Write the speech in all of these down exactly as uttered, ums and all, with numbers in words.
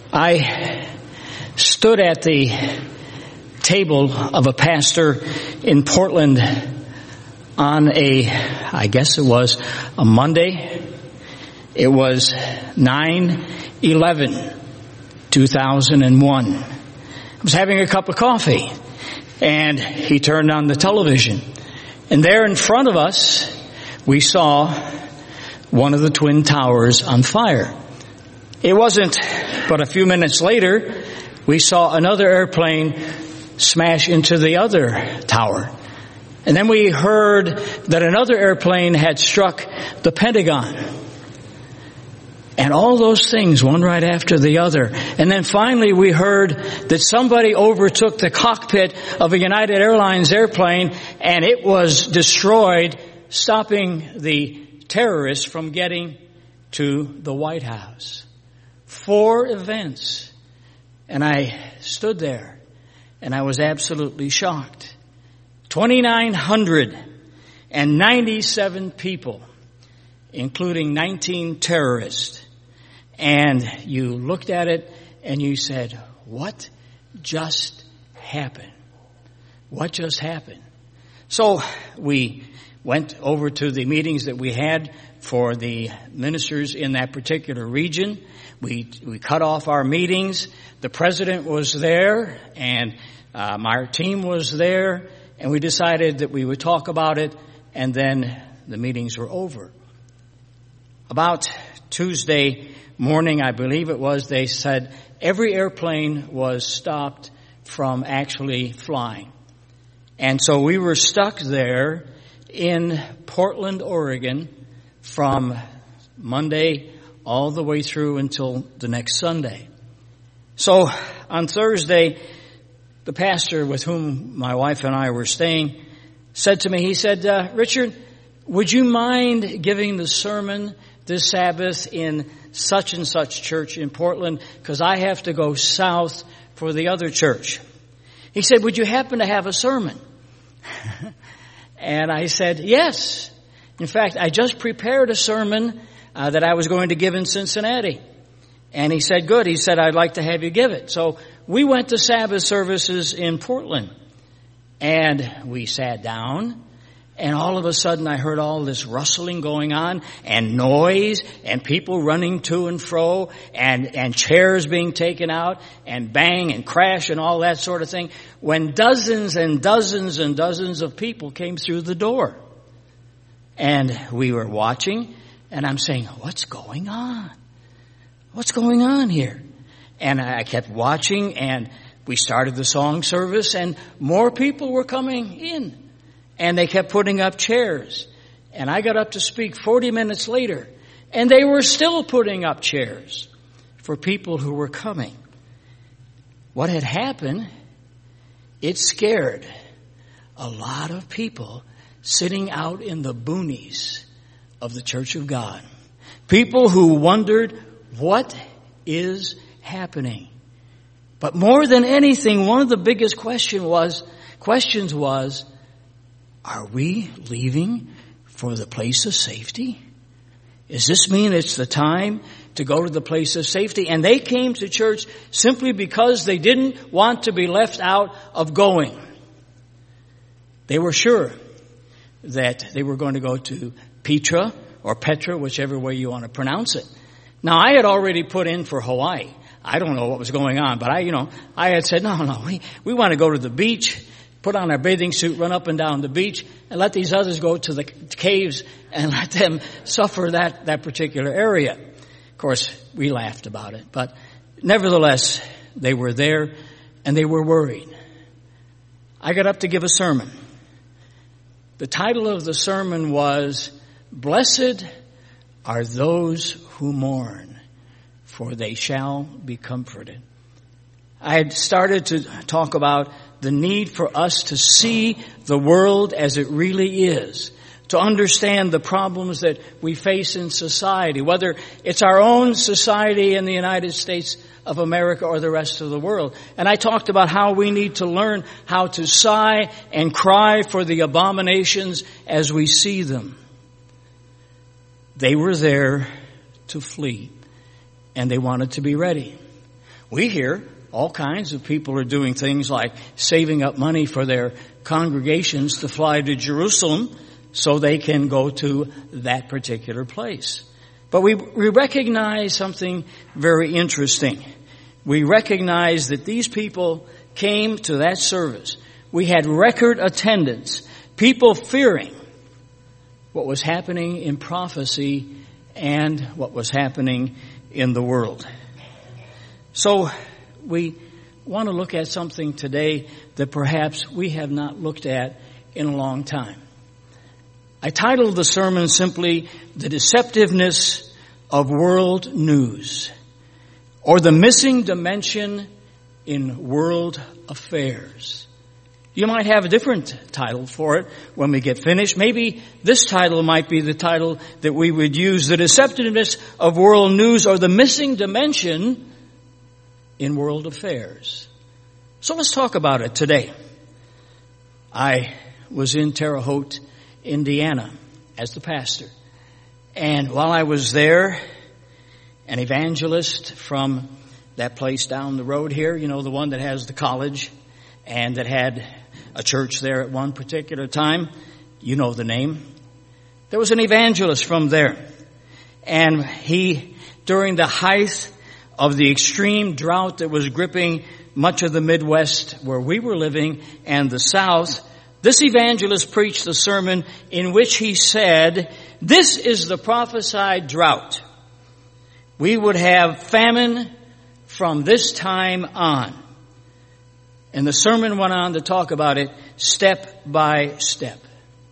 I stood at the table of a pastor in Portland on a, I guess it was a Monday. It was nine eleven two thousand one. I was having a cup of coffee, and he turned on the television. And there in front of us, we saw one of the Twin Towers on fire. It wasn't but a few minutes later, we saw another airplane smash into the other tower. And then we heard that another airplane had struck the Pentagon. And all those things, one right after the other. And then finally we heard that somebody overtook the cockpit of a United Airlines airplane, and it was destroyed, stopping the terrorists from getting to the White House. Four events. And I stood there, and I was absolutely shocked. two thousand nine hundred ninety-seven people, including nineteen terrorists. And you looked at it and you said, what just happened? What just happened? So we went over to the meetings that we had for the ministers in that particular region. We we cut off our meetings. The president was there, and um, our team was there, and we decided that we would talk about it, and then the meetings were over. About Tuesday morning, I believe it was, they said every airplane was stopped from actually flying. And so we were stuck there in Portland, Oregon, from Monday all the way through until the next Sunday. So on Thursday, the pastor with whom my wife and I were staying said to me, he said, uh, Richard, would you mind giving the sermon this Sabbath in such and such church in Portland, because I have to go south for the other church. He said, would you happen to have a sermon? And I said, yes. In fact, I just prepared a sermon uh, that I was going to give in Cincinnati. And he said, good. He said, I'd like to have you give it. So we went to Sabbath services in Portland, and we sat down. And all of a sudden I heard all this rustling going on and noise and people running to and fro and, and chairs being taken out and bang and crash and all that sort of thing, when dozens and dozens and dozens of people came through the door. And we were watching, and I'm saying, what's going on? What's going on here? And I kept watching, and we started the song service, and more people were coming in. And they kept putting up chairs. And I got up to speak forty minutes later, and they were still putting up chairs for people who were coming. What had happened, it scared a lot of people sitting out in the boonies of the Church of God. People who wondered, what is happening? But more than anything, one of the biggest question was, questions was, are we leaving for the place of safety? Does this mean it's the time to go to the place of safety? And they came to church simply because they didn't want to be left out of going. They were sure that they were going to go to Petra or Petra, whichever way you want to pronounce it. Now, I had already put in for Hawaii. I don't know what was going on, but I, you know, I had said, no, no, we, we want to go to the beach, put on our bathing suit, run up and down the beach, and let these others go to the caves and let them suffer that, that particular area. Of course, we laughed about it, but nevertheless, they were there and they were worried. I got up to give a sermon. The title of the sermon was, Blessed are those who mourn, for they shall be comforted. I had started to talk about the need for us to see the world as it really is, to understand the problems that we face in society, whether it's our own society in the United States of America or the rest of the world. And I talked about how we need to learn how to sigh and cry for the abominations as we see them. They were there to flee, and they wanted to be ready. We hear all kinds of people are doing things like saving up money for their congregations to fly to Jerusalem so they can go to that particular place. But we, we recognize something very interesting. We recognize that these people came to that service. We had record attendance, people fearing what was happening in prophecy and what was happening in the world. So we want to look at something today that perhaps we have not looked at in a long time. I titled the sermon simply, The Deceptiveness of World News, or the Missing Dimension in World Affairs. You might have a different title for it when we get finished. Maybe this title might be the title that we would use, The Deceptiveness of World News, or the Missing Dimension in World Affairs. So let's talk about it today. I was in Terre Haute, Indiana, as the pastor. And while I was there, an evangelist from that place down the road here, you know, the one that has the college and that had a church there at one particular time, you know the name. There was an evangelist from there. And he, during the height of the extreme drought that was gripping much of the Midwest where we were living and the South, this evangelist preached a sermon in which he said, this is the prophesied drought. We would have famine from this time on. And the sermon went on to talk about it step by step.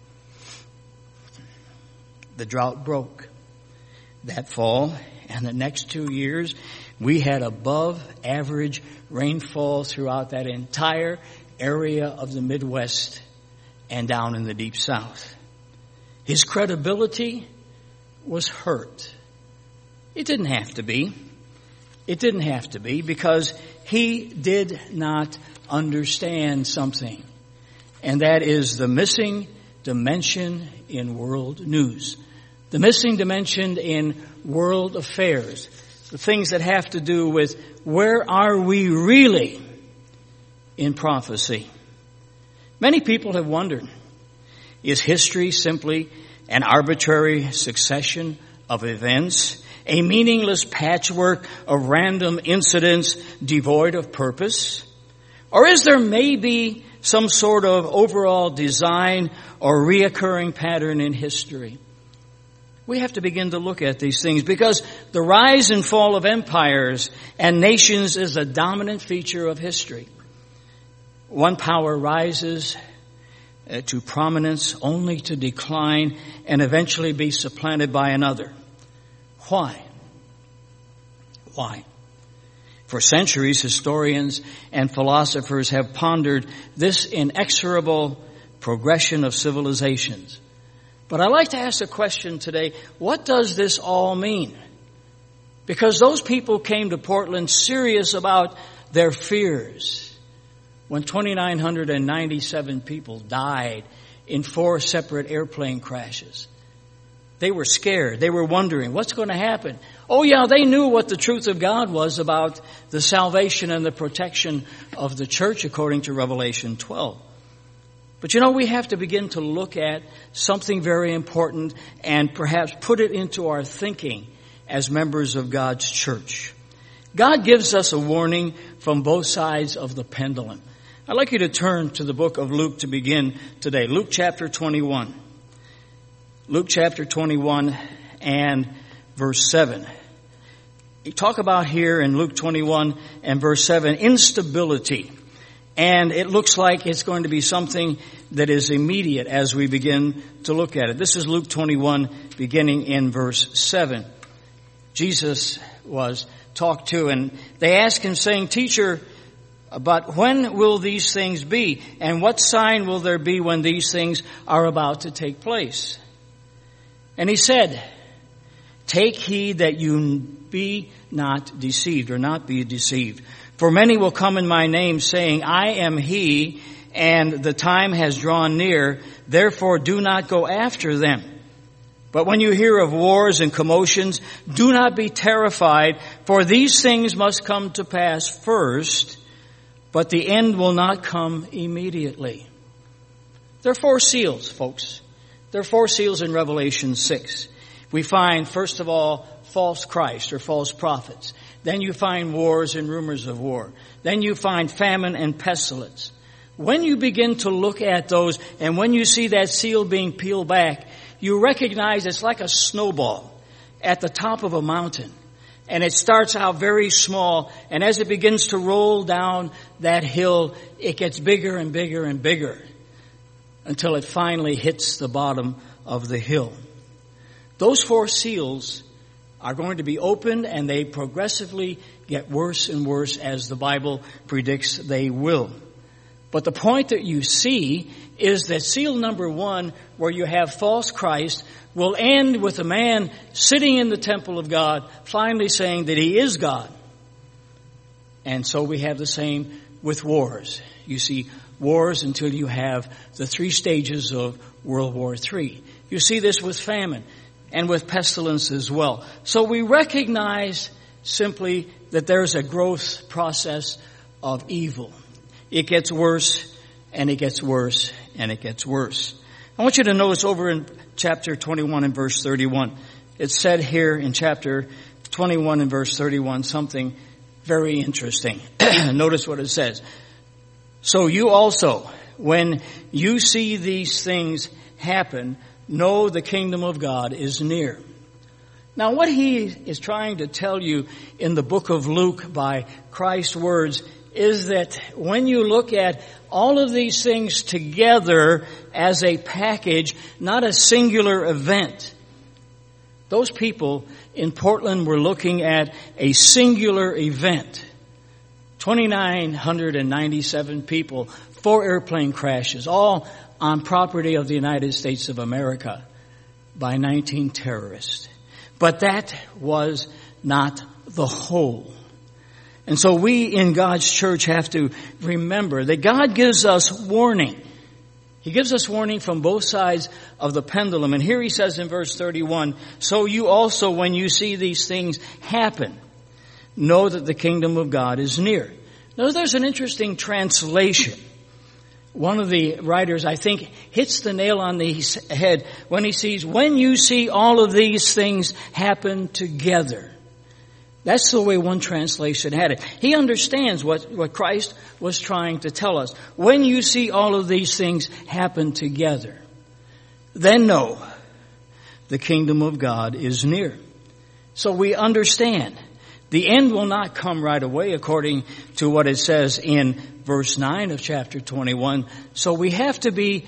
The drought broke that fall, and the next two years we had above average rainfall throughout that entire area of the Midwest and down in the deep South. His credibility was hurt. It didn't have to be. It didn't have to be because he did not understand something. And that is the missing dimension in world news. The missing dimension in world affairs. The things that have to do with where are we really in prophecy. Many people have wondered, is history simply an arbitrary succession of events, a meaningless patchwork of random incidents devoid of purpose? Or is there maybe some sort of overall design or reoccurring pattern in history? We have to begin to look at these things because the rise and fall of empires and nations is a dominant feature of history. One power rises uh, to prominence only to decline and eventually be supplanted by another. Why? Why? For centuries, historians and philosophers have pondered this inexorable progression of civilizations. But I'd like to ask a question today. What does this all mean? Because those people came to Portland serious about their fears when two thousand nine hundred ninety-seven people died in four separate airplane crashes. They were scared. They were wondering, what's going to happen? Oh yeah, they knew what the truth of God was about the salvation and the protection of the church according to Revelation twelve. But you know, we have to begin to look at something very important and perhaps put it into our thinking as members of God's church. God gives us a warning from both sides of the pendulum. I'd like you to turn to the book of Luke to begin today. Luke chapter twenty-one. Luke chapter twenty-one and verse seven. You talk about here in Luke twenty-one and verse seven, instability. And it looks like it's going to be something that is immediate as we begin to look at it. This is Luke twenty-one, beginning in verse seven. Jesus was talked to, and they asked him, saying, Teacher, but when will these things be? And what sign will there be when these things are about to take place? And he said, Take heed that you be not deceived, or not be deceived. For many will come in my name, saying, I am he, and the time has drawn near. Therefore do not go after them. But when you hear of wars and commotions, do not be terrified, for these things must come to pass first, but the end will not come immediately. There are four seals, folks. There are four seals in Revelation six. We find, first of all, false Christ or false prophets. Then you find wars and rumors of war. Then you find famine and pestilence. When you begin to look at those, and when you see that seal being peeled back, you recognize it's like a snowball at the top of a mountain. And it starts out very small, and as it begins to roll down that hill, it gets bigger and bigger and bigger until it finally hits the bottom of the hill. Those four seals are going to be opened, and they progressively get worse and worse as the Bible predicts they will. But the point that you see is that seal number one, where you have false Christ, will end with a man sitting in the temple of God, finally saying that he is God. And so we have the same with wars. You see wars until you have the three stages of World War Three. You see this with famine and with pestilence as well. So we recognize simply that there's a growth process of evil. It gets worse, and it gets worse, and it gets worse. I want you to notice over in chapter twenty-one and verse thirty-one. It's said here in chapter twenty-one and verse thirty-one something very interesting. Notice what it says. So you also, when you see these things happen, know the kingdom of God is near. Now what he is trying to tell you in the book of Luke by Christ's words is that when you look at all of these things together as a package, not a singular event, those people in Portland were looking at a singular event. two thousand nine hundred ninety-seven people, four airplane crashes, all on property of the United States of America by nineteen terrorists. But that was not the whole. And so we in God's church have to remember that God gives us warning. He gives us warning from both sides of the pendulum. And here he says in verse thirty-one, so you also, when you see these things happen, know that the kingdom of God is near. Now there's an interesting translation. One of the writers, I think, hits the nail on the head when he sees, when you see all of these things happen together. That's the way one translation had it. He understands what, what Christ was trying to tell us. When you see all of these things happen together, then know the kingdom of God is near. So we understand the end will not come right away according to what it says in verse nine of chapter twenty-one. So we have to be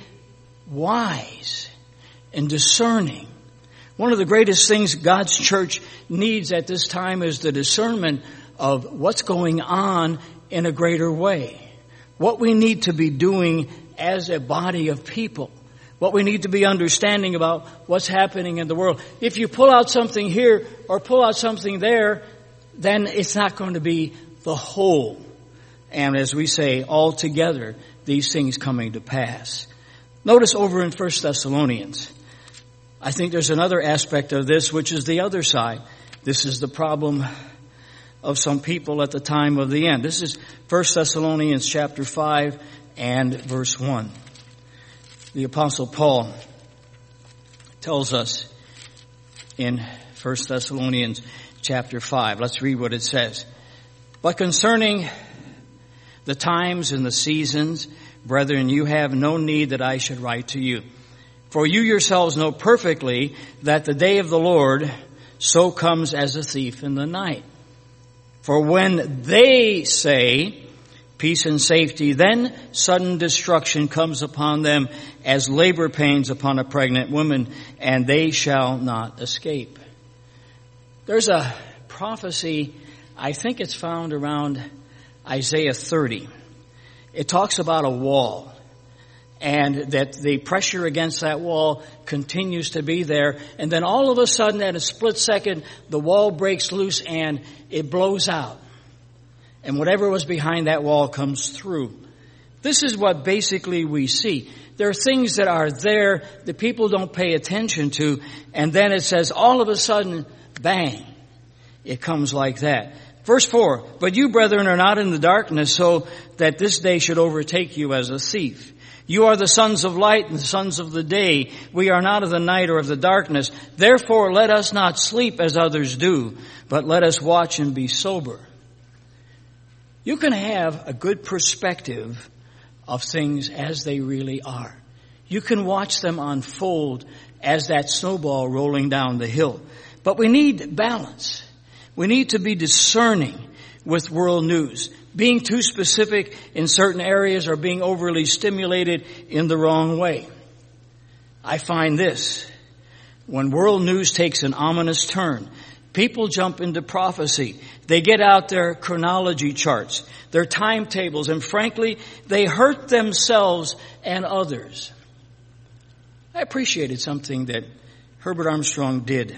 wise and discerning. One of the greatest things God's church needs at this time is the discernment of what's going on in a greater way. What we need to be doing as a body of people. What we need to be understanding about what's happening in the world. If you pull out something here or pull out something there, then it's not going to be the whole. And as we say, all together, these things coming to pass. Notice over in First Thessalonians, I think there's another aspect of this, which is the other side. This is the problem of some people at the time of the end. This is First Thessalonians chapter five and verse one. The Apostle Paul tells us in First Thessalonians chapter five. Let's read what it says. But concerning the times and the seasons, brethren, you have no need that I should write to you. For you yourselves know perfectly that the day of the Lord so comes as a thief in the night. For when they say peace and safety, then sudden destruction comes upon them as labor pains upon a pregnant woman, and they shall not escape. There's a prophecy, I think it's found around Isaiah thirty. It talks about a wall, and that the pressure against that wall continues to be there. And then all of a sudden, at a split second, the wall breaks loose and it blows out. And whatever was behind that wall comes through. This is what basically we see. There are things that are there that people don't pay attention to, and then it says all of a sudden, bang, it comes like that. Verse four, but you, brethren, are not in the darkness, so that this day should overtake you as a thief. You are the sons of light and the sons of the day. We are not of the night or of the darkness. Therefore, let us not sleep as others do, but let us watch and be sober. You can have a good perspective of things as they really are. You can watch them unfold as that snowball rolling down the hill. But we need balance. We need to be discerning with world news. Being too specific in certain areas or being overly stimulated in the wrong way. I find this. When world news takes an ominous turn, people jump into prophecy. They get out their chronology charts, their timetables, and frankly, they hurt themselves and others. I appreciated something that Herbert Armstrong did.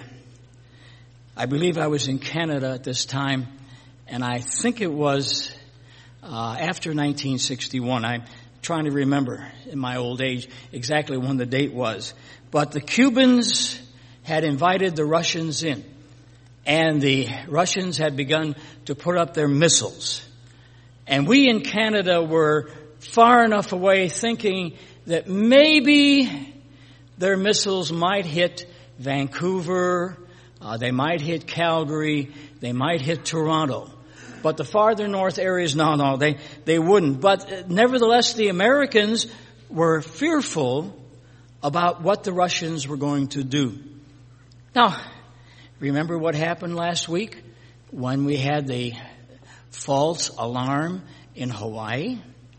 I believe I was in Canada at this time, and I think it was uh, after nineteen sixty-one. I'm trying to remember in my old age exactly when the date was. But the Cubans had invited the Russians in, and the Russians had begun to put up their missiles. And we in Canada were far enough away thinking that maybe their missiles might hit Vancouver, uh, they might hit Calgary, they might hit Toronto. But the farther north areas, no, no, they, they wouldn't. But nevertheless, the Americans were fearful about what the Russians were going to do. Now, remember what happened last week when we had the false alarm in Hawaii?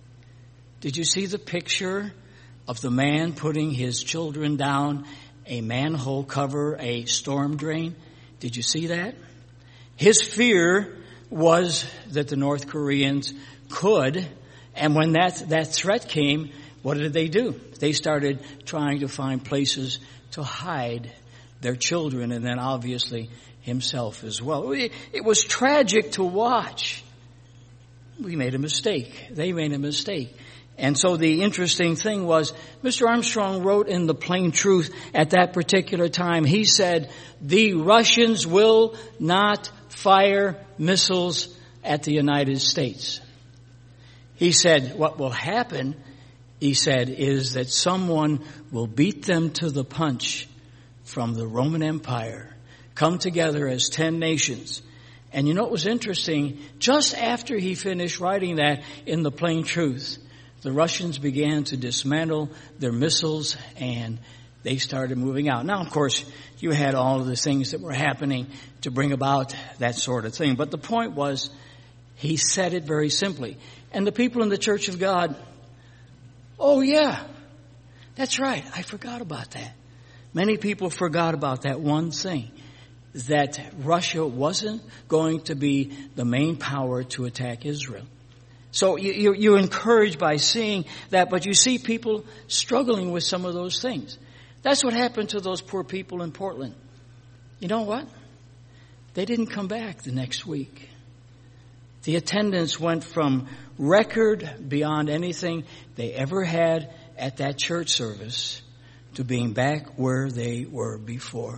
Did you see the picture of the man putting his children down a manhole cover, a storm drain? Did you see that? His fear was that the North Koreans could, and when that, that threat came, what did they do? They started trying to find places to hide their children, and then obviously himself as well. It, it was tragic to watch. We made a mistake. They made a mistake. And so the interesting thing was, Mister Armstrong wrote in The Plain Truth at that particular time, he said, the Russians will not fire missiles at the United States. He said, what will happen, he said, is that someone will beat them to the punch from the Roman Empire, come together as ten nations. And you know what was interesting? Just after he finished writing that in The Plain Truth, the Russians began to dismantle their missiles and they started moving out. Now, of course, you had all of the things that were happening to bring about that sort of thing. But the point was, he said it very simply. And the people in the Church of God, oh yeah, that's right, I forgot about that. Many people forgot about that one thing, that Russia wasn't going to be the main power to attack Israel. So you, you, you're encouraged by seeing that, but you see people struggling with some of those things. That's what happened to those poor people in Portland. You know what? They didn't come back the next week. The attendance went from record beyond anything they ever had at that church service to being back where they were before.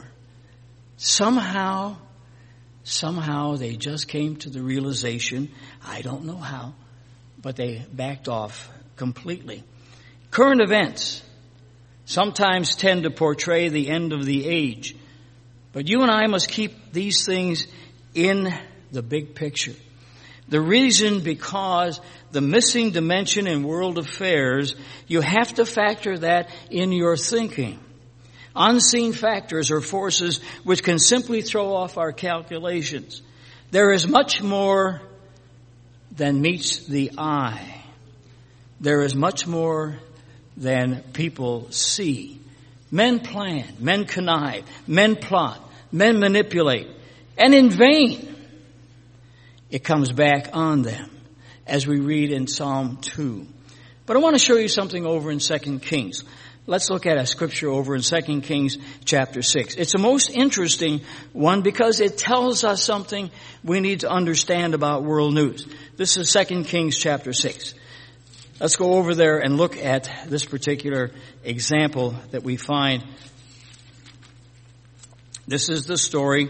Somehow, somehow they just came to the realization, I don't know how, but they backed off completely. Current events sometimes tend to portray the end of the age. But you and I must keep these things in the big picture. The reason, because the missing dimension in world affairs, you have to factor that in your thinking. Unseen factors or forces which can simply throw off our calculations. There is much more than meets the eye. There is much more than people see. Men plan, men connive, men plot, men manipulate, and in vain it comes back on them, as we read in Psalm two. But I want to show you something over in Second Kings. Let's look at a scripture over in Second Kings chapter six. It's a most interesting one because it tells us something we need to understand about world news. This is Second Kings chapter six. Let's go over there and look at this particular example that we find. This is the story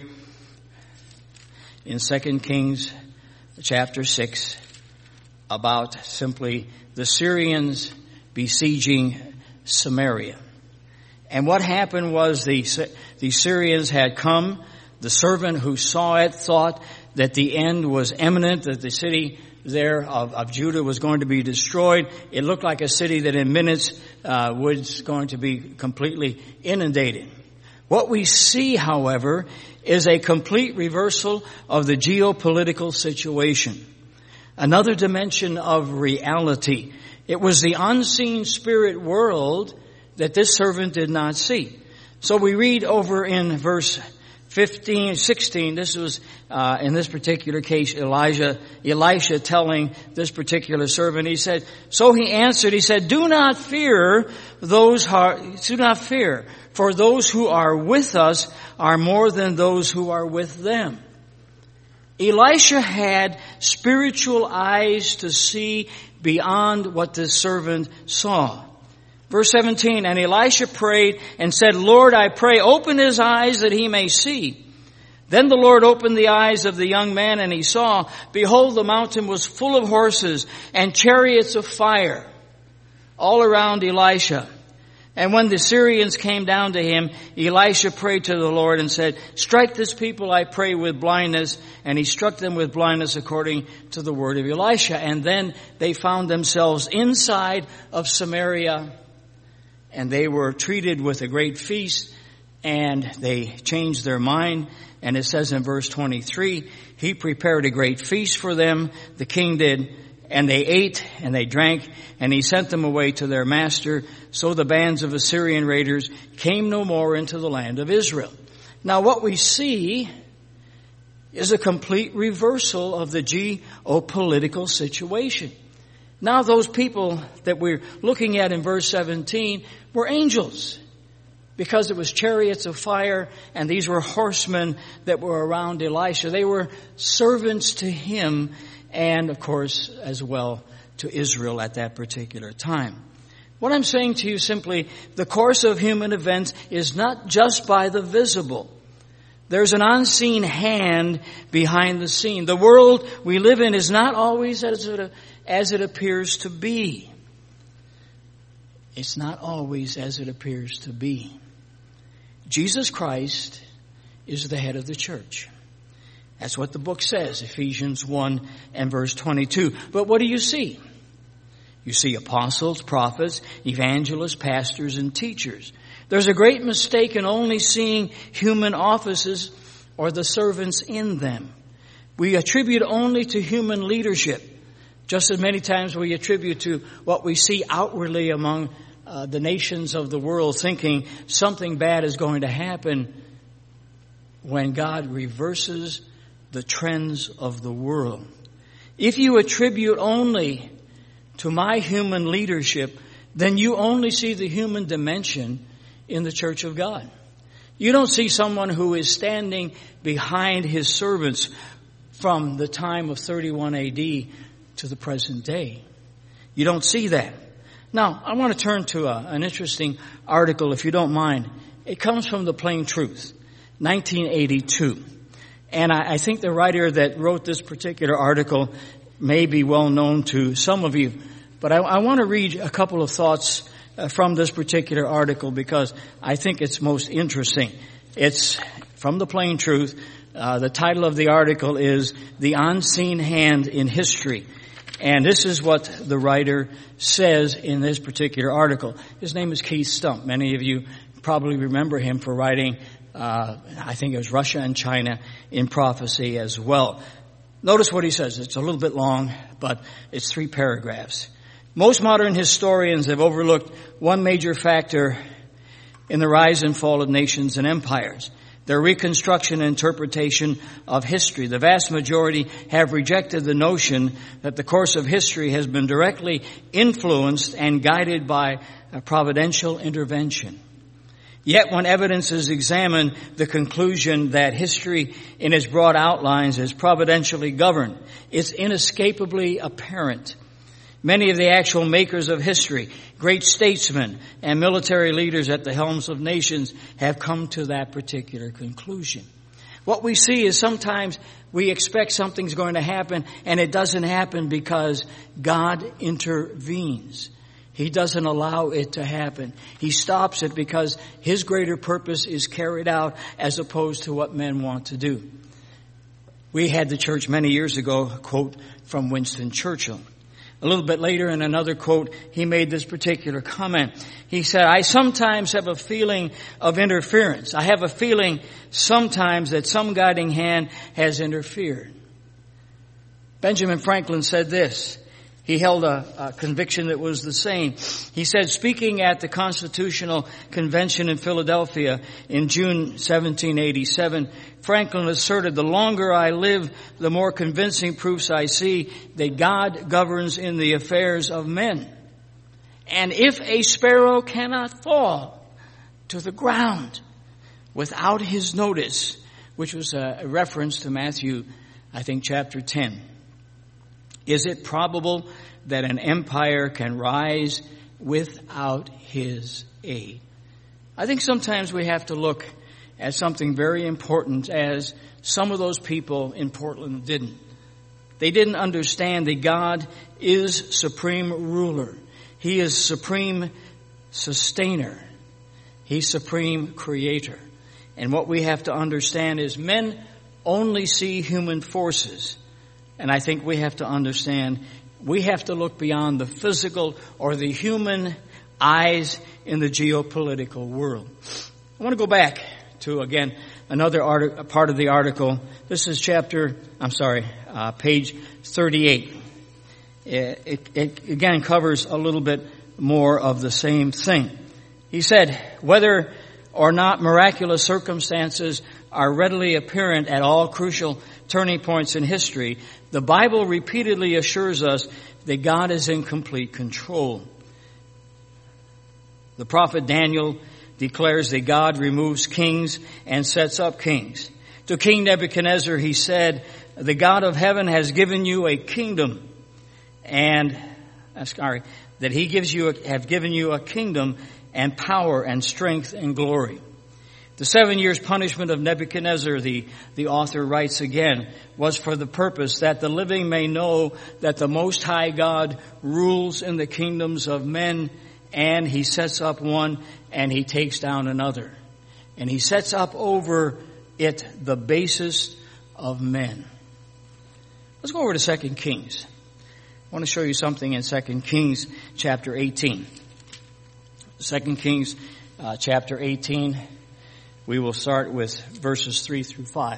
in Second Kings chapter six about simply the Syrians besieging Samaria. And what happened was the, the Syrians had come. The servant who saw it thought that the end was imminent, that the city there of, of Judah was going to be destroyed. It looked like a city that in minutes uh, was going to be completely inundated. What we see, however, is a complete reversal of the geopolitical situation. Another dimension of reality. It was the unseen spirit world that this servant did not see. So we read over in verse fifteen, sixteen, this was, uh, in this particular case, Elijah, Elisha telling this particular servant, he said, so he answered, he said, do not fear those who are, do not fear, for those who are with us are more than those who are with them. Elisha had spiritual eyes to see beyond what this servant saw. Verse seventeen, and Elisha prayed and said, Lord, I pray, open his eyes that he may see. Then the Lord opened the eyes of the young man, and he saw, behold, the mountain was full of horses and chariots of fire all around Elisha. And when the Syrians came down to him, Elisha prayed to the Lord and said, strike this people, I pray, with blindness. And he struck them with blindness according to the word of Elisha. And then they found themselves inside of Samaria, and they were treated with a great feast, and they changed their mind. And it says in verse twenty-three, he prepared a great feast for them, the king did, and they ate and they drank, and he sent them away to their master. So the bands of Assyrian raiders came no more into the land of Israel. Now what we see is a complete reversal of the geopolitical situation. Now those people that we're looking at in verse seventeen were angels, because it was chariots of fire, and these were horsemen that were around Elisha. They were servants to him, and of course as well to Israel at that particular time. What I'm saying to you simply, the course of human events is not just by the visible. There's an unseen hand behind the scene. The world we live in is not always as it, as it appears to be. It's not always as it appears to be. Jesus Christ is the head of the church. That's what the book says, Ephesians one and verse twenty-two. But what do you see? You see apostles, prophets, evangelists, pastors, and teachers. There's a great mistake in only seeing human offices or the servants in them. We attribute only to human leadership, just as many times we attribute to what we see outwardly among uh, the nations of the world, thinking something bad is going to happen, when God reverses the trends of the world. If you attribute only to my human leadership, then you only see the human dimension in the church of God. You don't see someone who is standing behind his servants from the time of thirty-one A D to the present day. You don't see that. Now, I want to turn to a, an interesting article, if you don't mind. It comes from the Plain Truth, nineteen eighty-two. And I, I think the writer that wrote this particular article may be well known to some of you. But I, I want to read a couple of thoughts uh, from this particular article, because I think it's most interesting. It's from the Plain Truth. Uh, the title of the article is The Unseen Hand in History. And this is what the writer says in this particular article. His name is Keith Stump. Many of you probably remember him for writing, uh, I think it was Russia and China in Prophecy as well. Notice what he says. It's a little bit long, but it's three paragraphs. Most modern historians have overlooked one major factor in the rise and fall of nations and empires: their reconstruction and interpretation of history. The vast majority have rejected the notion that the course of history has been directly influenced and guided by a providential intervention. Yet when evidence is examined, the conclusion that history in its broad outlines is providentially governed is inescapably apparent. Many of the actual makers of history, great statesmen and military leaders at the helms of nations have come to that particular conclusion. What we see is sometimes we expect something's going to happen and it doesn't happen because God intervenes. He doesn't allow it to happen. He stops it because His greater purpose is carried out as opposed to what men want to do. We had the church many years ago a quote from Winston Churchill. A little bit later in another quote, he made this particular comment. He said, I sometimes have a feeling of interference. I have a feeling sometimes that some guiding hand has interfered. Benjamin Franklin said this. He held a, a conviction that was the same. He said, speaking at the Constitutional Convention in Philadelphia in June seventeen eighty-seven, Franklin asserted, the longer I live, the more convincing proofs I see that God governs in the affairs of men. And if a sparrow cannot fall to the ground without His notice, which was a reference to Matthew, I think, chapter ten, is it probable that an empire can rise without His aid? I think sometimes we have to look at something very important, as some of those people in Portland didn't. They didn't understand that God is supreme ruler. He is supreme sustainer. He's supreme creator. And what we have to understand is men only see human forces. And I think we have to understand, we have to look beyond the physical or the human eyes in the geopolitical world. I want to go back to, again, another art- part of the article. This is chapter, I'm sorry, uh, page thirty-eight. It, it, it again covers a little bit more of the same thing. He said, whether or not miraculous circumstances are readily apparent at all crucial turning points in history, the Bible repeatedly assures us that God is in complete control. The prophet Daniel declares that God removes kings and sets up kings. To King Nebuchadnezzar he said, the God of heaven has given you a kingdom, and, I'm sorry, that he gives you, a, have given you a kingdom and power and strength and glory. The seven years punishment of Nebuchadnezzar, the, the author writes again, was for the purpose that the living may know that the Most High God rules in the kingdoms of men, and He sets up one and He takes down another. And He sets up over it the basest of men. Let's go over to Second Kings. I want to show you something in Second Kings chapter eighteen. Second Kings uh, chapter eighteen. We will start with verses three through five.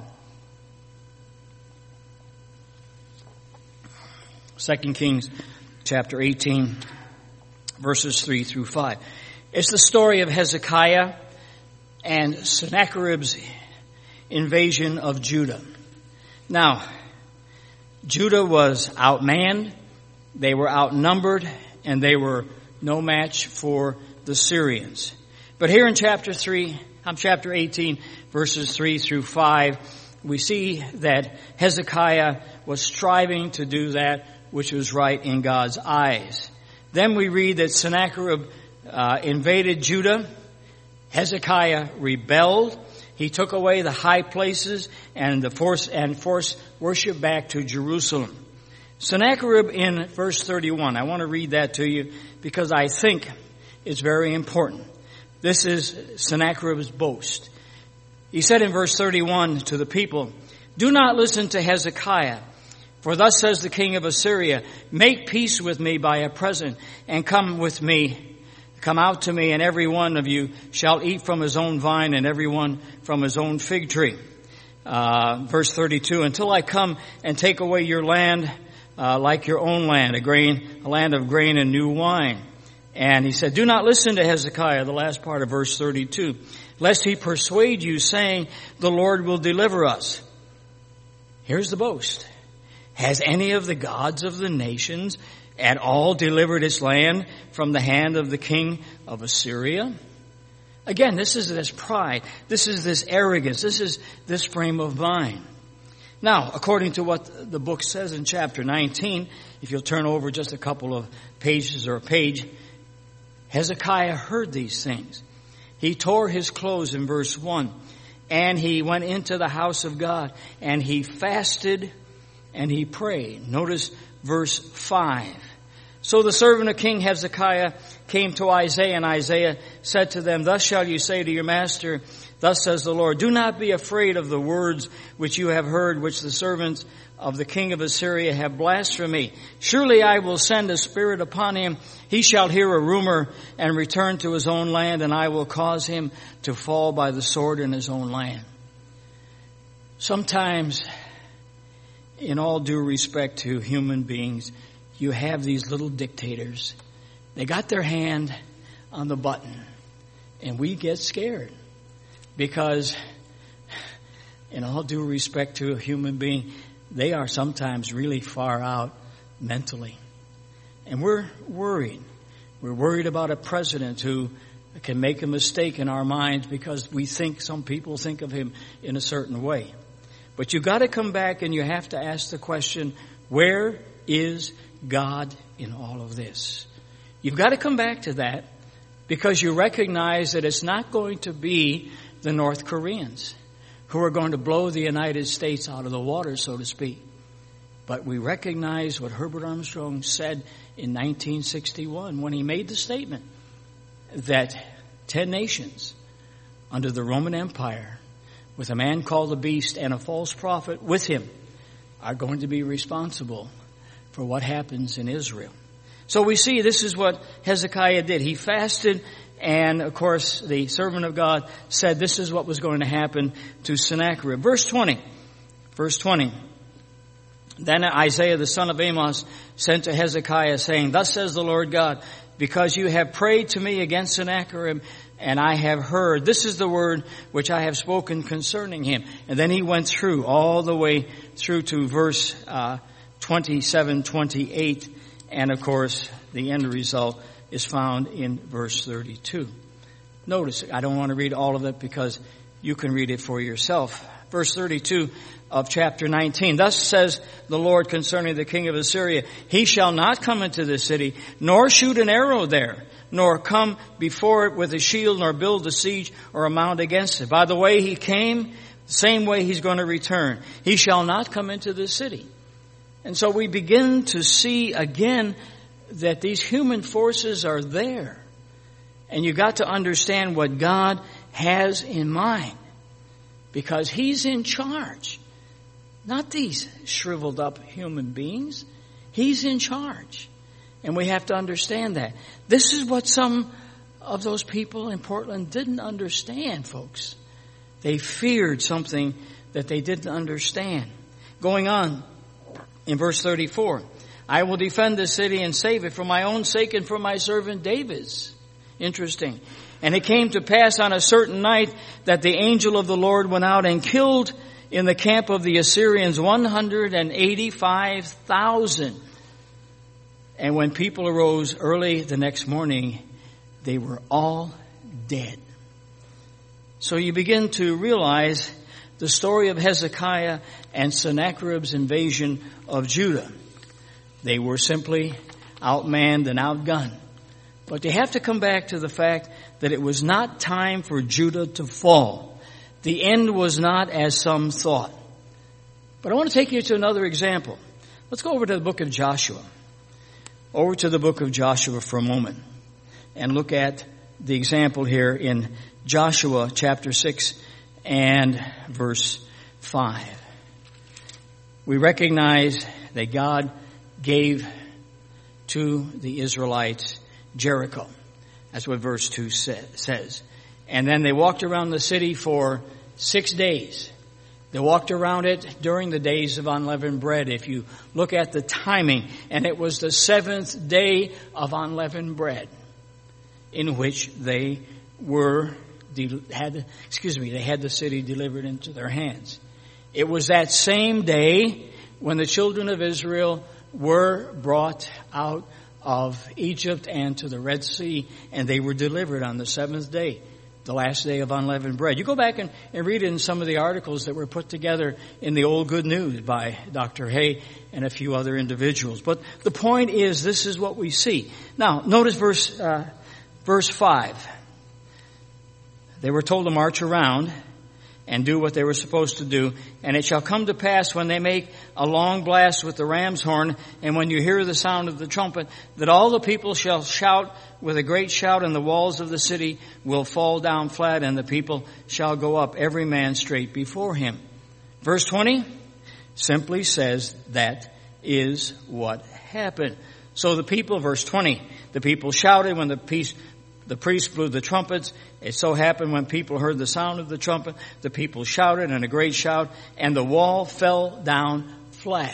Second Kings chapter eighteen, verses three through five. It's the story of Hezekiah and Sennacherib's invasion of Judah. Now, Judah was outmanned, they were outnumbered, and they were no match for the Syrians. But here in chapter three, um, chapter eighteen, verses three through five, we see that Hezekiah was striving to do that which was right in God's eyes. Then we read that Sennacherib uh, invaded Judah. Hezekiah rebelled. He took away the high places and the force and forced worship back to Jerusalem. Sennacherib in verse thirty-one. I want to read that to you because I think it's very important. This is Sennacherib's boast. He said in verse thirty-one to the people, "Do not listen to Hezekiah, for thus says the king of Assyria, make peace with me by a present, and come with me, come out to me, and every one of you shall eat from his own vine, and every one from his own fig tree." Uh, verse thirty-two, "Until I come and take away your land, uh, like your own land, a grain, a land of grain and new wine." And he said, "Do not listen to Hezekiah," the last part of verse thirty-two, "lest he persuade you, saying, the Lord will deliver us." Here's the boast. "Has any of the gods of the nations at all delivered its land from the hand of the king of Assyria?" Again, this is this pride. This is this arrogance. This is this frame of mind. Now, according to what the book says in chapter nineteen, if you'll turn over just a couple of pages or a page, Hezekiah heard these things. He tore his clothes in verse one, and he went into the house of God, and he fasted and he prayed. Notice verse five. So the servant of King Hezekiah came to Isaiah, and Isaiah said to them, Thus shall you say to your master, Thus says the Lord, Do not be afraid of the words which you have heard, which the servants of the king of Assyria have blasphemed. Surely I will send a spirit upon him. He shall hear a rumor and return to his own land, and I will cause him to fall by the sword in his own land. Sometimes, in all due respect to human beings, you have these little dictators. They got their hand on the button, and we get scared because, in all due respect to a human being, they are sometimes really far out mentally. And we're worried. We're worried about a president who can make a mistake in our minds because we think some people think of him in a certain way. But you've got to come back and you have to ask the question, where is God in all of this? You've got to come back to that because you recognize that it's not going to be the North Koreans who are going to blow the United States out of the water, so to speak. But we recognize what Herbert Armstrong said in nineteen sixty-one when he made the statement that ten nations under the Roman Empire, with a man called the Beast and a false prophet with him, are going to be responsible for what happens in Israel. So we see this is what Hezekiah did. He fasted, and of course the servant of God said this is what was going to happen to Sennacherib. Verse twenty. Verse twenty. Then Isaiah the son of Amos sent to Hezekiah, saying, Thus says the Lord God, because you have prayed to me against Sennacherib, and I have heard. This is the word which I have spoken concerning him. And then he went through all the way through to verse uh, twenty-seven, twenty-eight. And of course, the end result is found in verse thirty-two. Notice, I don't want to read all of it because you can read it for yourself. Verse thirty-two of chapter nineteen. Thus says the Lord concerning the king of Assyria, He shall not come into the city, nor shoot an arrow there, nor come before it with a shield, nor build a siege or a mount against it. By the way he came, the same way he's going to return. He shall not come into the city. And so we begin to see again that these human forces are there. And you got to understand what God has in mind. Because He's in charge. Not these shriveled up human beings. He's in charge. And we have to understand that. This is what some of those people in Portland didn't understand, folks. They feared something that they didn't understand. Going on in verse thirty-four. I will defend the city and save it for my own sake and for my servant David's. Interesting. And it came to pass on a certain night that the angel of the Lord went out and killed in the camp of the Assyrians one hundred eighty-five thousand. And when people arose early the next morning, they were all dead. So you begin to realize the story of Hezekiah and Sennacherib's invasion of Judah. They were simply outmanned and outgunned. But you have to come back to the fact that it was not time for Judah to fall. The end was not as some thought. But I want to take you to another example. Let's go over to the book of Joshua. Over to the book of Joshua for a moment and look at the example here in Joshua chapter six and verse five. We recognize that God gave to the Israelites Jericho. That's what verse two says. And then they walked around the city for six days. They walked around it during the days of unleavened bread. If you look at the timing, and it was the seventh day of unleavened bread in which they were had excuse me they had the city delivered into their hands. It was that same day when the children of Israel were brought out of Egypt and to the Red Sea, and they were delivered on the seventh day. the last day of unleavened bread. You go back and, and read it in some of the articles that were put together in the Old Good News by Doctor Hay and a few other individuals. But the point is, this is what we see. Now, notice verse, uh, verse five. They were told to march around and do what they were supposed to do. And it shall come to pass when they make a long blast with the ram's horn, and when you hear the sound of the trumpet, that all the people shall shout with a great shout, and the walls of the city will fall down flat, and the people shall go up, every man straight before him. Verse twenty simply says that is what happened. So the people, verse twenty, the people shouted when the peace The priest blew the trumpets. It so happened when people heard the sound of the trumpet, the people shouted in a great shout, and the wall fell down flat.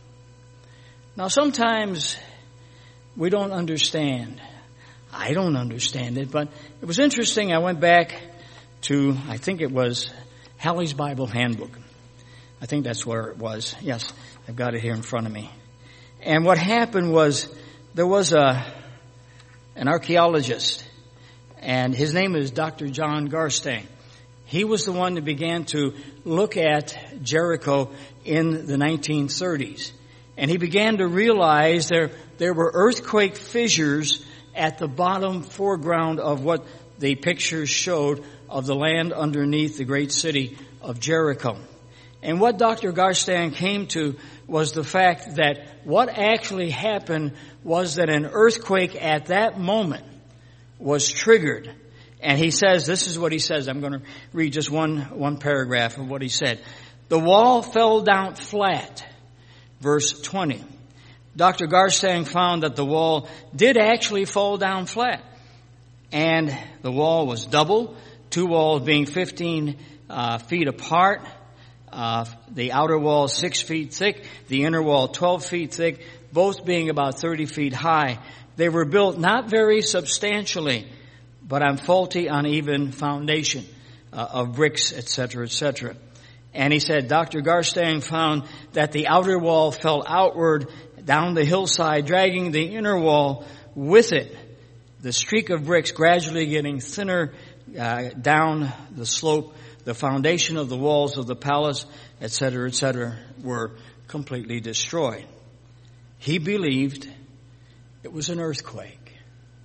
Now sometimes we don't understand. I don't understand it, but it was interesting. I went back to, I think it was Halley's Bible Handbook. I think that's where it was. Yes, I've got it here in front of me. And what happened was there was a an archaeologist, and his name is Doctor John Garstang. He was the one that began to look at Jericho in the nineteen thirties. And he began to realize there, there were earthquake fissures at the bottom foreground of what the pictures showed of the land underneath the great city of Jericho. And what Doctor Garstang came to was the fact that what actually happened was that an earthquake at that moment was triggered. And he says, this is what he says. I'm going to read just one, one paragraph of what he said. The wall fell down flat. Verse twenty. Doctor Garstang found that the wall did actually fall down flat. And the wall was double, two walls being fifteen uh, feet apart. Uh, the outer wall six feet thick, the inner wall twelve feet thick, both being about thirty feet high. They were built not very substantially, but on faulty, uneven foundation uh, of bricks, et cetera, et cetera. And he said, Doctor Garstang found that the outer wall fell outward down the hillside, dragging the inner wall with it. The streak of bricks gradually getting thinner uh, down the slope. The foundation of the walls of the palace, et cetera, et cetera, were completely destroyed. He believed it was an earthquake.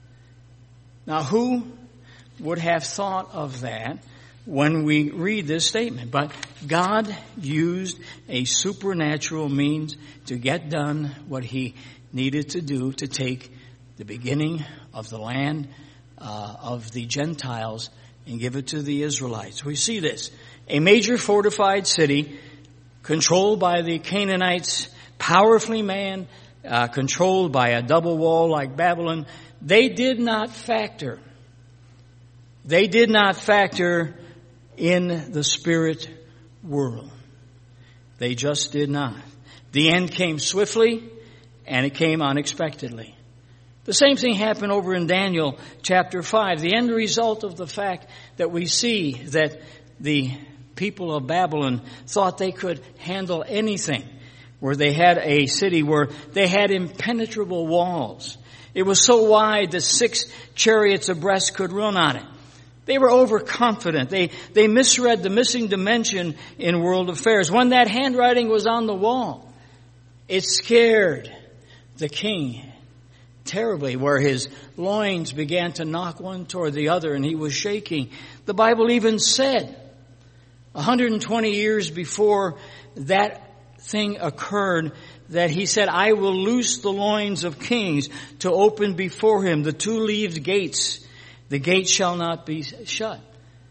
Now, who would have thought of that when we read this statement? But God used a supernatural means to get done what he needed to do to take the beginning of the land uh, of the Gentiles and give it to the Israelites. We see this. A major fortified city controlled by the Canaanites, powerfully manned, uh, controlled by a double wall like Babylon. They did not factor. They did not factor in the spirit world. They just did not. The end came swiftly and it came unexpectedly. The same thing happened over in Daniel chapter five. The end result of the fact that we see that the people of Babylon thought they could handle anything, where they had a city where they had impenetrable walls. It was so wide that six chariots abreast could run on it. They were overconfident. They, they misread the missing dimension in world affairs. When that handwriting was on the wall, it scared the king terribly, where his loins began to knock one toward the other and he was shaking. The Bible even said one hundred twenty years before that thing occurred that he said, I will loose the loins of kings to open before him the two-leaved gates. The gate shall not be shut.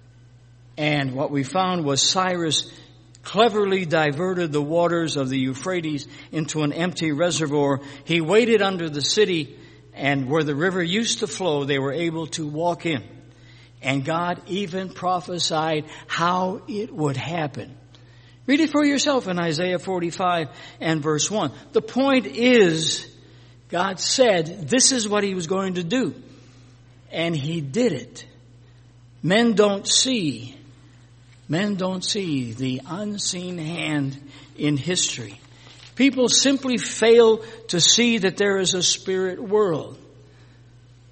And what we found was Cyrus cleverly diverted the waters of the Euphrates into an empty reservoir. He waited under the city, and where the river used to flow, they were able to walk in. And God even prophesied how it would happen. Read it for yourself in Isaiah forty-five and verse one. The point is, God said this is what he was going to do. And he did it. Men don't see, men don't see the unseen hand in history. People simply fail to see that there is a spirit world.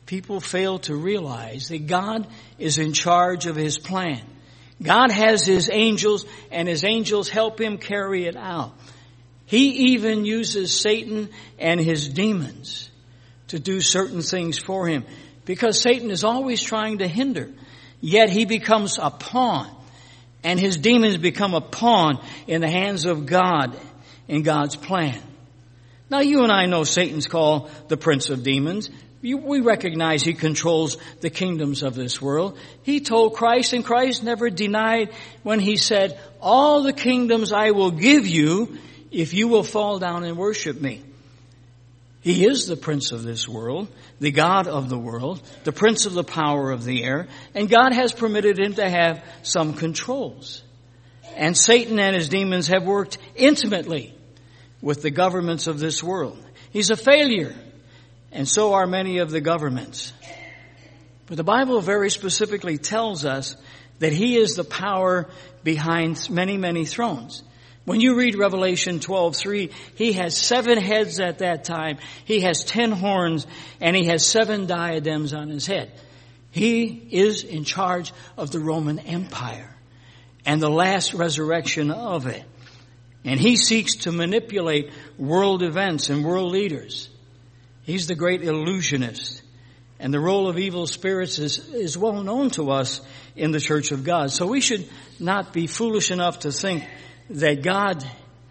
people fail to realize that God is in charge of His plan. God has His angels, and His angels help Him carry it out. He even uses Satan and his demons to do certain things for Him, because Satan is always trying to hinder. Yet he becomes a pawn, and his demons become a pawn in the hands of God in God's plan. Now, you and I know Satan's called the Prince of Demons. You, we recognize he controls the kingdoms of this world. He told Christ, and Christ never denied when He said, all the kingdoms I will give you if you will fall down and worship me. He is the prince of this world, the God of the world, the prince of the power of the air, and God has permitted him to have some controls. And Satan and his demons have worked intimately with the governments of this world. He's a failure, and so are many of the governments. But the Bible very specifically tells us that he is the power behind many, many thrones. When you read Revelation twelve three, he has seven heads at that time. He has ten horns, and he has seven diadems on his head. He is in charge of the Roman Empire and the last resurrection of it. And he seeks to manipulate world events and world leaders. He's the great illusionist. And the role of evil spirits is, is well known to us in the Church of God. So we should not be foolish enough to think that God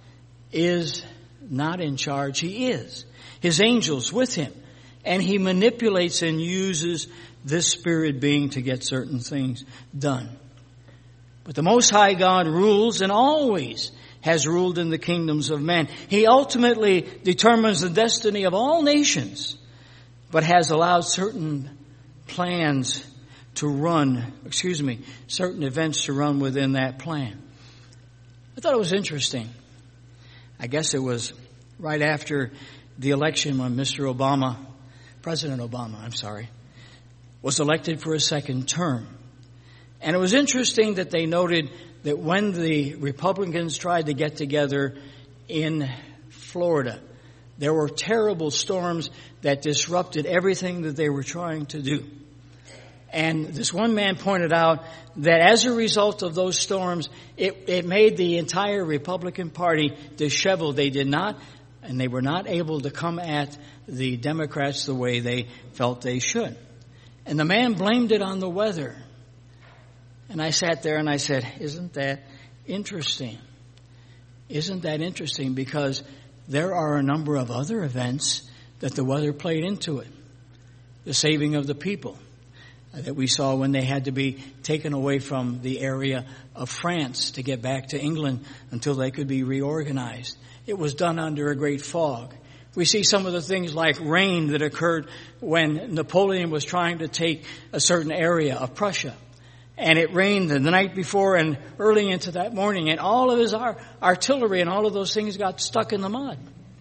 is not in charge. He is. His angels with him. And he manipulates and uses this spirit being to get certain things done. But the Most High God rules and always has ruled in the kingdoms of men. He ultimately determines the destiny of all nations, but has allowed certain plans to run, excuse me, certain events to run within that plan. I thought it was interesting. I guess it was right after the election when Mister Obama, President Obama, I'm sorry, was elected for a second term. And it was interesting that they noted that when the Republicans tried to get together in Florida, there were terrible storms that disrupted everything that they were trying to do. And this one man pointed out that as a result of those storms, it, it made the entire Republican Party disheveled. They did not, and they were not able to come at the Democrats the way they felt they should. And the man blamed it on the weather. And I sat there and I said, isn't that interesting? Isn't that interesting? Because there are a number of other events that the weather played into it. The saving of the people that we saw when they had to be taken away from the area of France to get back to England until they could be reorganized. It was done under a great fog. We see some of the things like rain that occurred when Napoleon was trying to take a certain area of Prussia. And it rained the night before and early into that morning, and all of his ar- artillery and all of those things got stuck in the mud.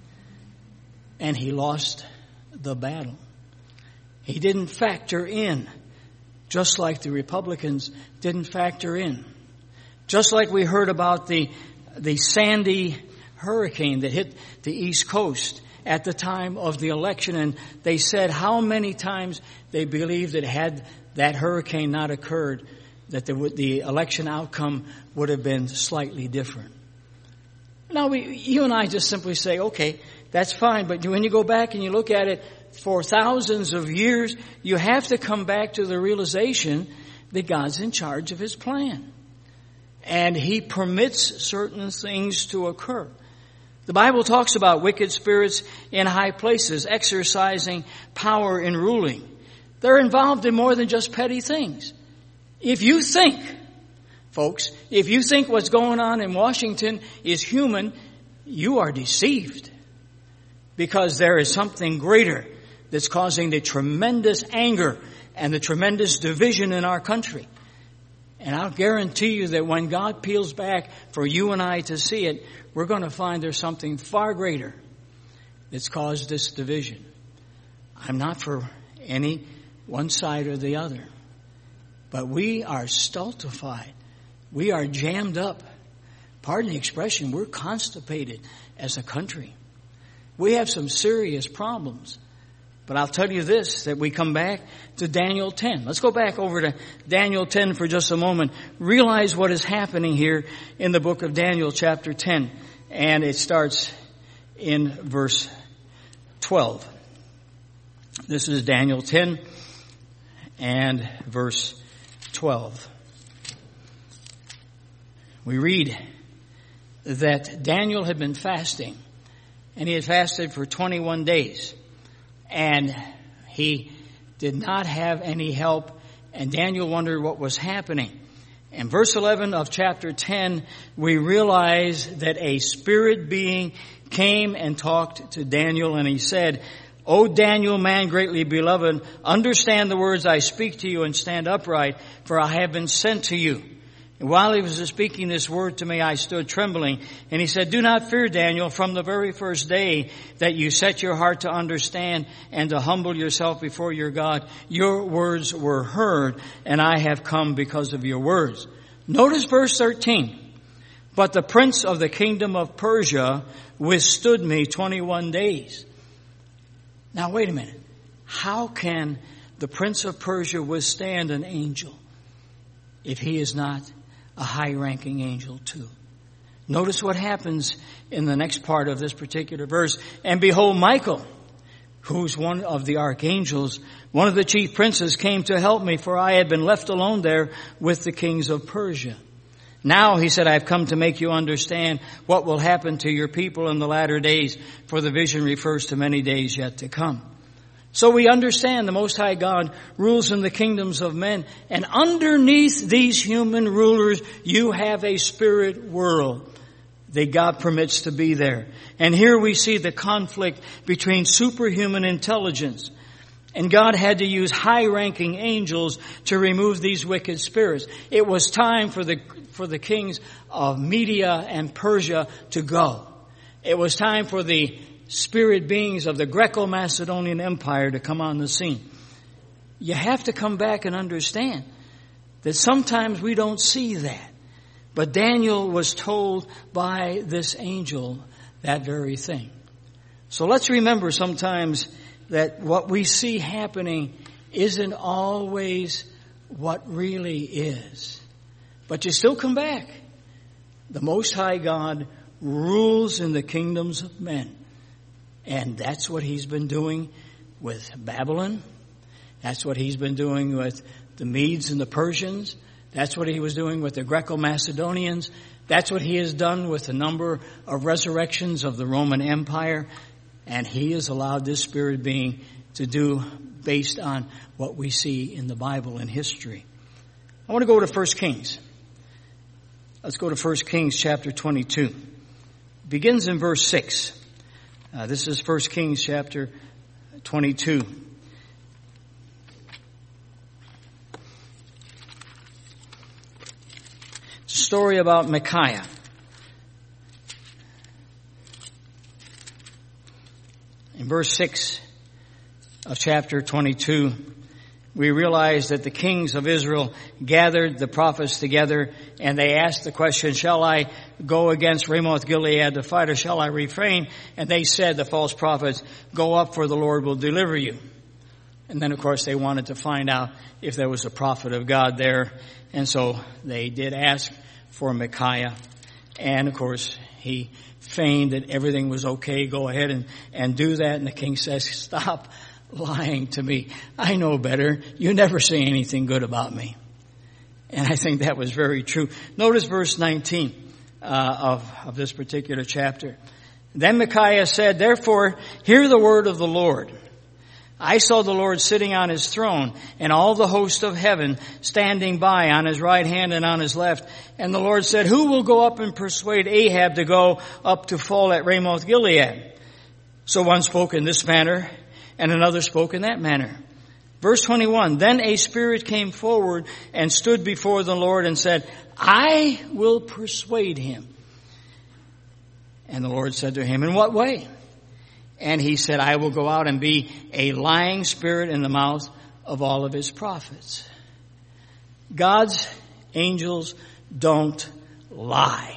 And he lost the battle. He didn't factor in, just like the Republicans didn't factor in. Just like we heard about the, the Sandy hurricane that hit the East Coast at the time of the election, and they said how many times they believed that had that hurricane not occurred, that the, the election outcome would have been slightly different. Now, we, you and I just simply say, okay, that's fine. But when you go back and you look at it for thousands of years, you have to come back to the realization that God's in charge of His plan. And He permits certain things to occur. The Bible talks about wicked spirits in high places exercising power in ruling. They're involved in more than just petty things. If you think, folks, if you think what's going on in Washington is human, you are deceived. Because there is something greater that's causing the tremendous anger and the tremendous division in our country. And I'll guarantee you that when God peels back for you and I to see it, we're going to find there's something far greater that's caused this division. I'm not for any one side or the other. But we are stultified. We are jammed up. Pardon the expression, we're constipated as a country. We have some serious problems. But I'll tell you this, that we come back to Daniel ten. Let's go back over to Daniel ten for just a moment. Realize what is happening here in the book of Daniel chapter ten. And it starts in verse twelve. This is Daniel ten and verse twelve. We read that Daniel had been fasting, and he had fasted for twenty-one days. And he did not have any help, and Daniel wondered what was happening. In verse eleven of chapter ten, we realize that a spirit being came and talked to Daniel, and he said, "O Daniel, man greatly beloved, understand the words I speak to you and stand upright, for I have been sent to you." And while he was speaking this word to me, I stood trembling. And he said, "Do not fear, Daniel, from the very first day that you set your heart to understand and to humble yourself before your God, your words were heard, and I have come because of your words." Notice verse thirteen. "But the prince of the kingdom of Persia withstood me twenty-one days. Now wait a minute. How can the prince of Persia withstand an angel if he is not a high-ranking angel too? Notice what happens in the next part of this particular verse. "And behold, Michael, who's one of the archangels, one of the chief princes, came to help me, for I had been left alone there with the kings of Persia. Now," he said, "I have come to make you understand what will happen to your people in the latter days, for the vision refers to many days yet to come." So we understand the Most High God rules in the kingdoms of men, and underneath these human rulers, you have a spirit world that God permits to be there. And here we see the conflict between superhuman intelligence, and God had to use high-ranking angels to remove these wicked spirits. It was time for the for the kings of Media and Persia to go. It was time for the spirit beings of the Greco-Macedonian Empire to come on the scene. You have to come back and understand that sometimes we don't see that. But Daniel was told by this angel that very thing. So let's remember sometimes that what we see happening isn't always what really is. But you still come back. The Most High God rules in the kingdoms of men. And that's what he's been doing with Babylon. That's what he's been doing with the Medes and the Persians. That's what he was doing with the Greco-Macedonians. That's what he has done with a number of resurrections of the Roman Empire. And he has allowed this spirit being to do based on what we see in the Bible and history. I want to go to First Kings. Let's go to First Kings chapter twenty-two. It begins in verse six. Uh, this is First Kings chapter twenty-two. It's a story about Micaiah. In verse six of chapter twenty-two, we realize that the kings of Israel gathered the prophets together, and they asked the question, "Shall I go against Ramoth Gilead to fight, or shall I refrain?" And they said, the false prophets, "Go up, for the Lord will deliver you." And then, of course, they wanted to find out if there was a prophet of God there. And so they did ask for Micaiah. And, of course, he feigned that everything was okay. Go ahead and, and do that. And the king says, "Stop lying to me. I know better. You never say anything good about me." And I think that was very true. Notice verse nineteen uh, of, of this particular chapter. "Then Micaiah said, Therefore, hear the word of the Lord. I saw the Lord sitting on his throne, and all the host of heaven standing by on his right hand and on his left. And the Lord said, Who will go up and persuade Ahab to go up to fall at Ramoth Gilead? So one spoke in this manner, and another spoke in that manner." Verse twenty-one, "Then a spirit came forward and stood before the Lord and said, I will persuade him. And the Lord said to him, In what way? And he said, I will go out and be a lying spirit in the mouth of all of his prophets." God's angels don't lie.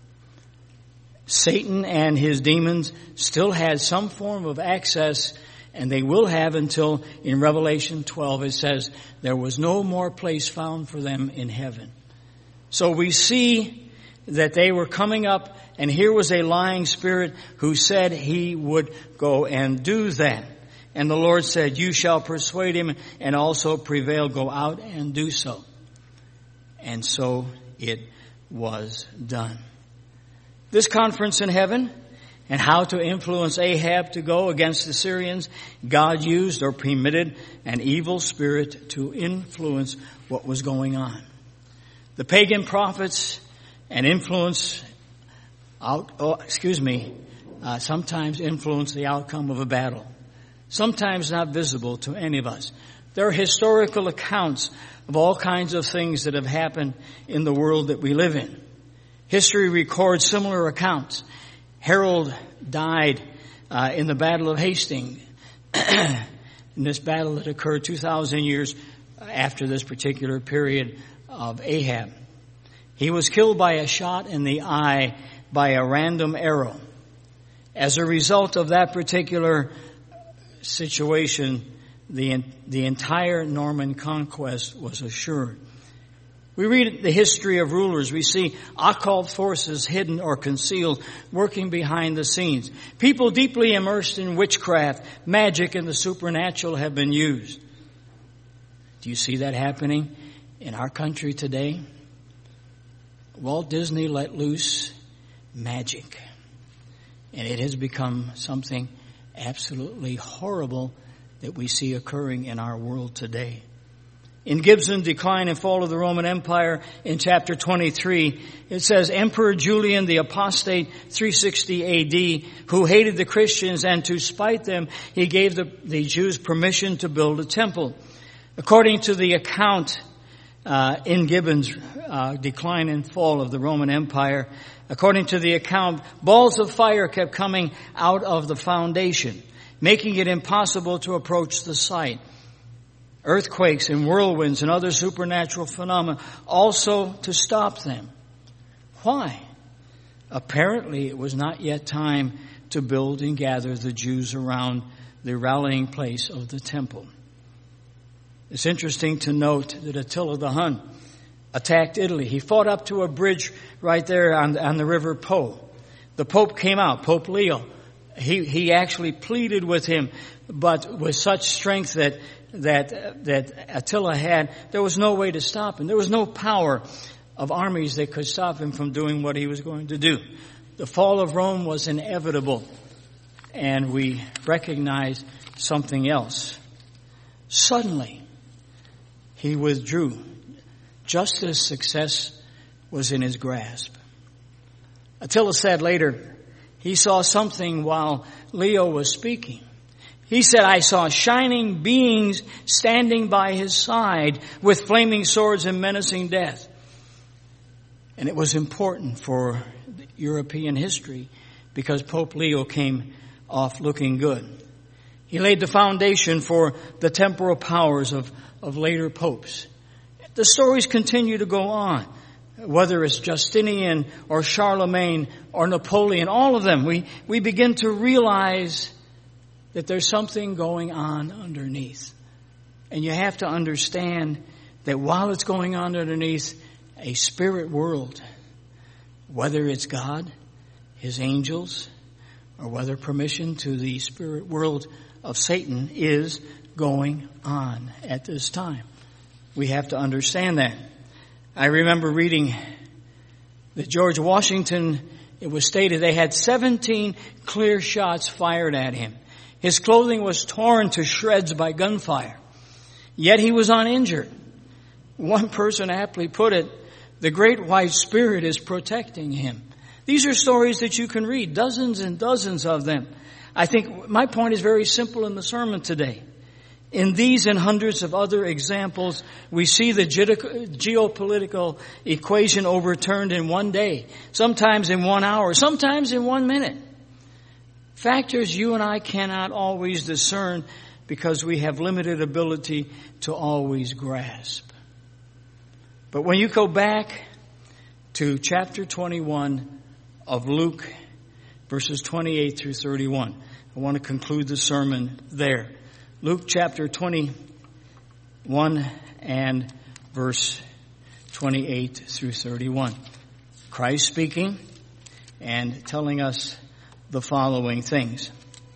Satan and his demons still had some form of access And they will have until in Revelation twelve it says there was no more place found for them in heaven. So we see that they were coming up, and here was a lying spirit who said he would go and do that. And the Lord said, you shall persuade him and also prevail. Go out and do so. And so it was done. This conference in heaven and how to influence Ahab to go against the Syrians, God used or permitted an evil spirit to influence what was going on. The pagan prophets and influence out, oh, excuse me, uh, sometimes influence the outcome of a battle. Sometimes not visible to any of us. There are historical accounts of all kinds of things that have happened in the world that we live in. History records similar accounts. Harold died uh, in the Battle of Hastings, in this battle that occurred two thousand years after this particular period of Ahab. He was killed by a shot in the eye by a random arrow. As a result of that particular situation, the the entire Norman conquest was assured. We read the history of rulers. We see occult forces hidden or concealed, working behind the scenes. People deeply immersed in witchcraft, magic, and the supernatural have been used. Do you see that happening in our country today? Walt Disney let loose magic, and it has become something absolutely horrible that we see occurring in our world today. In Gibson, Decline and Fall of the Roman Empire, in chapter twenty-three, it says, Emperor Julian the Apostate, three sixty A D, who hated the Christians, and to spite them, he gave the, the Jews permission to build a temple. According to the account uh, in Gibbon's uh, Decline and Fall of the Roman Empire, according to the account, balls of fire kept coming out of the foundation, making it impossible to approach the site. Earthquakes and whirlwinds and other supernatural phenomena also to stop them. Why? Apparently it was not yet time to build and gather the Jews around the rallying place of the temple. It's interesting to note that Attila the Hun attacked Italy. He fought up to a bridge right there on, on the river Po. The Pope came out, Pope Leo. He, he actually pleaded with him, but with such strength that that that Attila had, there was no way to stop him. There was no power of armies that could stop him from doing what he was going to do. The fall of Rome was inevitable, and we recognize something else. Suddenly, he withdrew, just as success was in his grasp. Attila said later, he saw something while Leo was speaking. He said, I saw shining beings standing by his side with flaming swords and menacing death. And it was important for European history because Pope Leo came off looking good. He laid the foundation for the temporal powers of, of later popes. The stories continue to go on. Whether it's Justinian or Charlemagne or Napoleon, all of them, we, we begin to realize that there's something going on underneath. And you have to understand that while it's going on underneath, a spirit world, whether it's God, His angels, or whether permission to the spirit world of Satan is going on at this time. We have to understand that. I remember reading that George Washington, it was stated they had seventeen clear shots fired at him. His clothing was torn to shreds by gunfire. Yet he was uninjured. One person aptly put it, the great white spirit is protecting him. These are stories that you can read, dozens and dozens of them. I think my point is very simple in the sermon today. In these and hundreds of other examples, we see the geopolitical equation overturned in one day, sometimes in one hour, sometimes in one minute. Factors you and I cannot always discern because we have limited ability to always grasp. But when you go back to chapter twenty-one of Luke, verses twenty-eight through thirty-one, I want to conclude the sermon there. Luke chapter twenty-one and verse twenty-eight through thirty-one. Christ speaking and telling us the following things.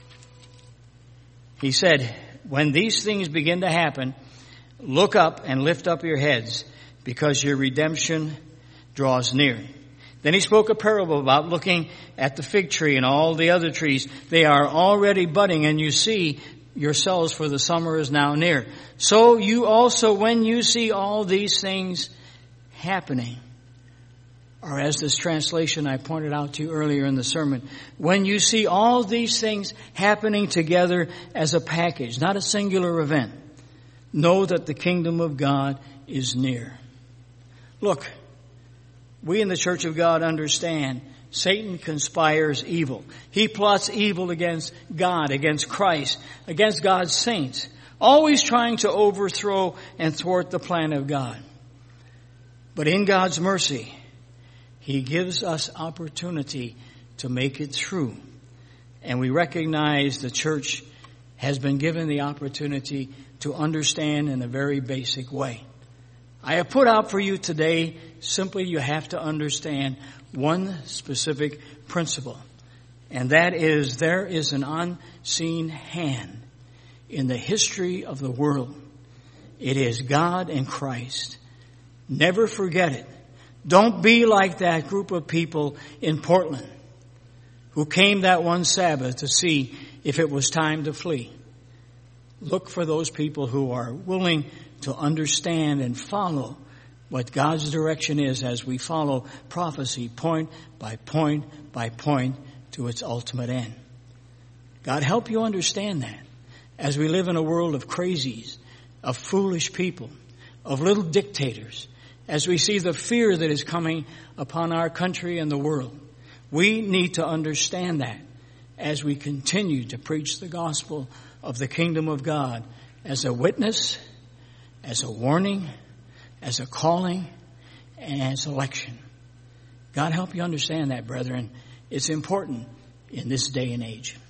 He said, when these things begin to happen, look up and lift up your heads, because your redemption draws near. Then he spoke a parable about looking at the fig tree and all the other trees. They are already budding, and you see yourselves, for the summer is now near. So you also, when you see all these things happening, or as this translation I pointed out to you earlier in the sermon, when you see all these things happening together as a package, not a singular event, know that the kingdom of God is near. Look, we in the Church of God understand Satan conspires evil. He plots evil against God, against Christ, against God's saints, always trying to overthrow and thwart the plan of God. But in God's mercy, He gives us opportunity to make it through. And we recognize the church has been given the opportunity to understand in a very basic way. I have put out for you today, simply you have to understand one specific principle. And that is, there is an unseen hand in the history of the world. It is God and Christ. Never forget it. Don't be like that group of people in Portland who came that one Sabbath to see if it was time to flee. Look for those people who are willing to understand and follow what God's direction is as we follow prophecy point by point by point to its ultimate end. God help you understand that as we live in a world of crazies, of foolish people, of little dictators, as we see the fear that is coming upon our country and the world. We need to understand that as we continue to preach the gospel of the kingdom of God as a witness, as a warning, as a calling, and as election. God help you understand that, brethren. It's important in this day and age.